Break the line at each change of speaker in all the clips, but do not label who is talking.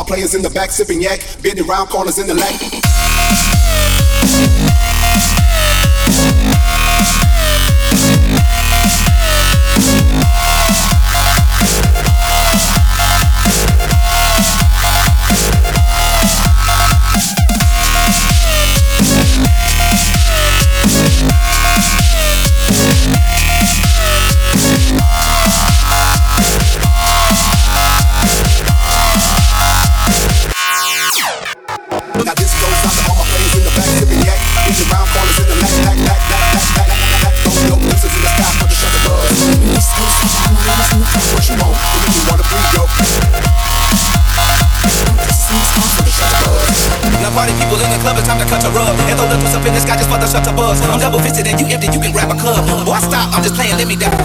my players in the back sipping yak, bending round corners in the lack.
I'm double fisted and you empty, you can grab a cup. Boy, stop, I'm just playing, let me down.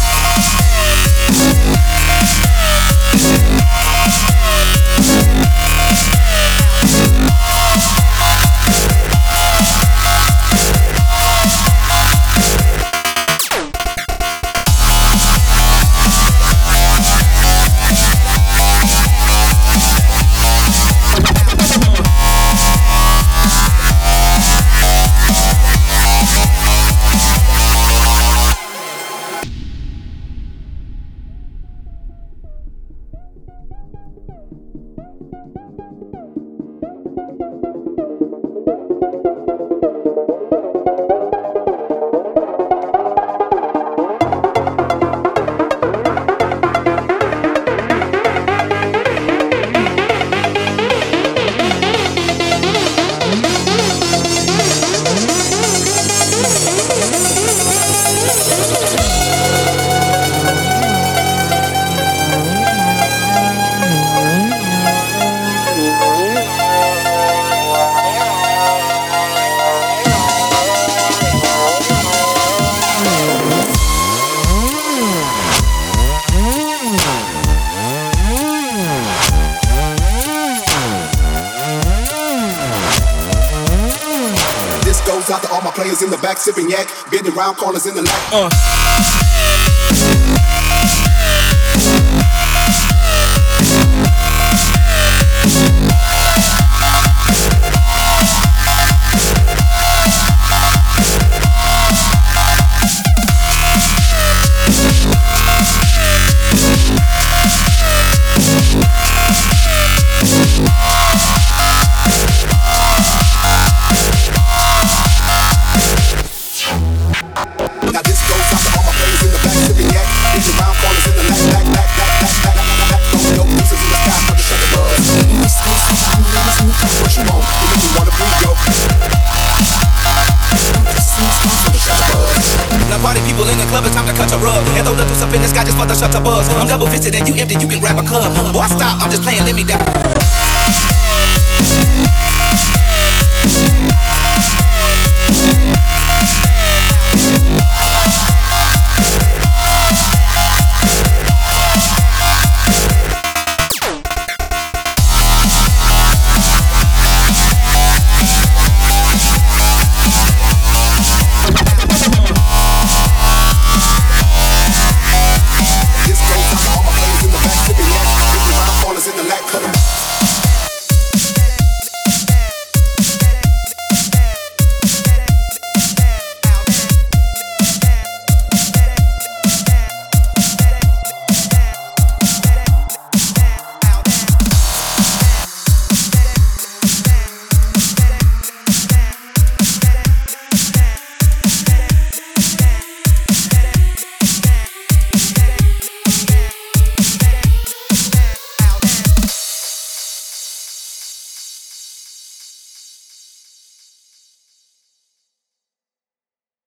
Out to all my players in the back sipping yak, bending round corners in the lack. I'm double fisted and you empty, you can grab a cup. Boy, stop, I'm just playing, let me down.